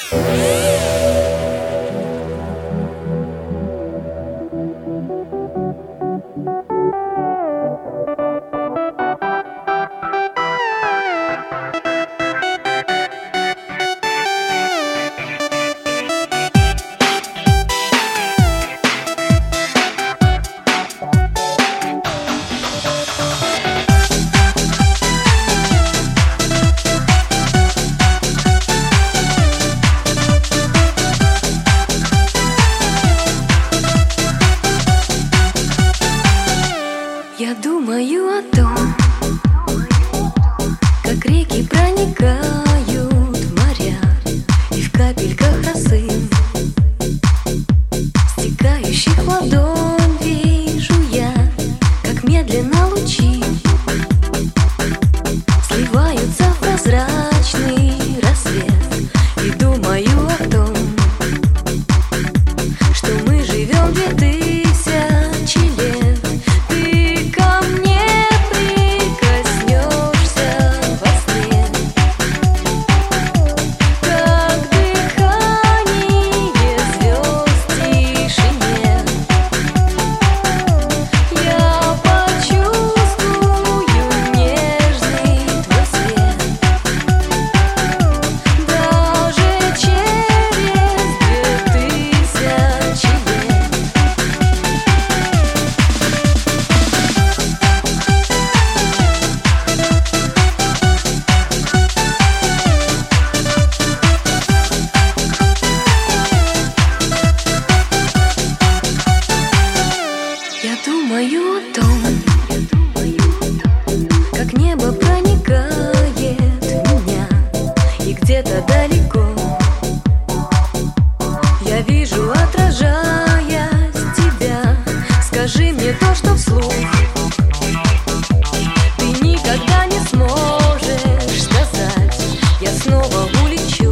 Я думаю о том, как реки проникают в моря, и в капельках росы, стекающих в ладонь, вижу я, как медленно лучи сливаются в прозрачный рассвет. И думаю о том, что мы живем 2000 лет. Я думаю о том, как небо проникает в меня, и где-то далеко я вижу, отражаясь, тебя. Скажи мне то, что вслух ты никогда не сможешь сказать. Я снова улечу,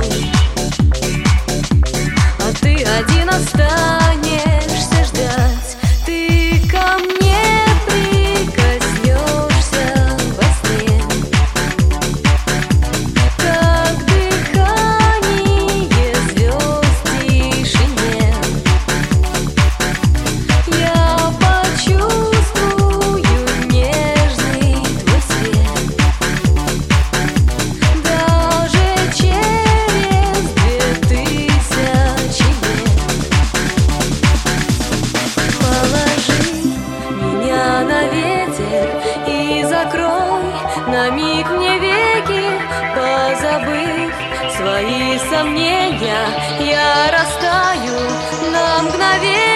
а ты один останешься ждать. Ты ко мне прикоснешься во сне, как дыхание звезд в тишине. Я почувствую нежный твой свет, даже через 2000 лет. Положи меня на ветер и закрой на миг мне веки, позабыв свои сомнения, я растаю на мгновение.